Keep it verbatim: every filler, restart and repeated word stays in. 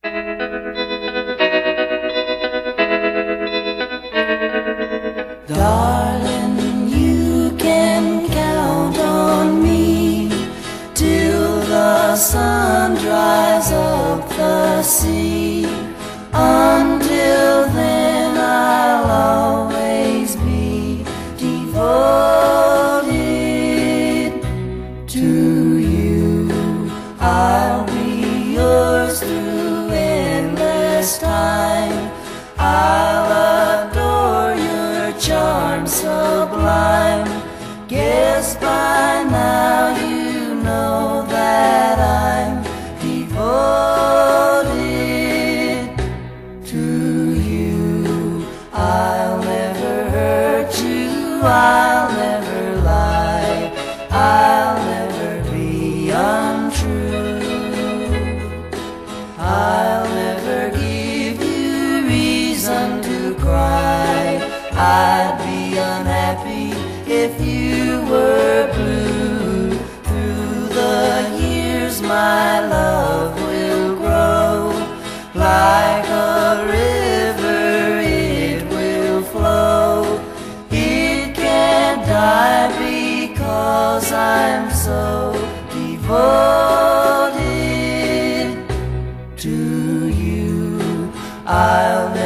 Darling, you can count on me till the sun dries up the sea. Until then I'll always be devoted to you. I'll be yours through endless time. I'll adore your charm sublime. Guess by now you know that I'm devoted to you. I'll never hurt you, I'll never lie, I'll never be untrue. I'll never give you reason to cry. I'd be unhappy if you were blue. Through the years my love will grow. Like a river it will flow. It can't die because I'm so devoted to you. I'll